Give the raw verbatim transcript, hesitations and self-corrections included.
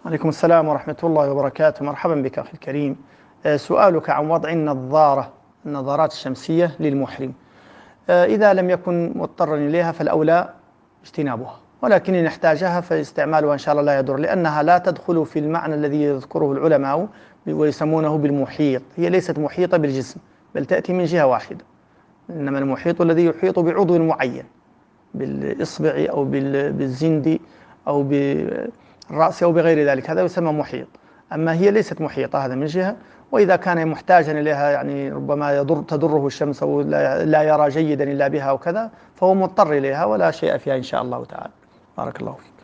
عليكم السلام ورحمة الله وبركاته. مرحبا بك أخي الكريم. آه، سؤالك عن وضع النظارة النظارات الشمسية للمحرم. آه، إذا لم يكن مضطرا إليها فالأولى اجتنابها، ولكن إن احتاجها فاستعمالها إن شاء الله لا يضر، لأنها لا تدخل في المعنى الذي يذكره العلماء ويسمونه بالمحيط. هي ليست محيطة بالجسم، بل تأتي من جهة واحدة، إنما المحيط الذي يحيط بعضو معين، بالإصبع أو بالزند أو بالرأس أو بغير ذلك، هذا يسمى محيط. أما هي ليست محيطة، هذا من جهة. وإذا كان محتاجا إليها، يعني ربما يضر تضره الشمس أو لا يرى جيدا إلا بها أو كذا، فهو مضطر إليها ولا شيء فيها إن شاء الله تعالى. بارك الله فيك.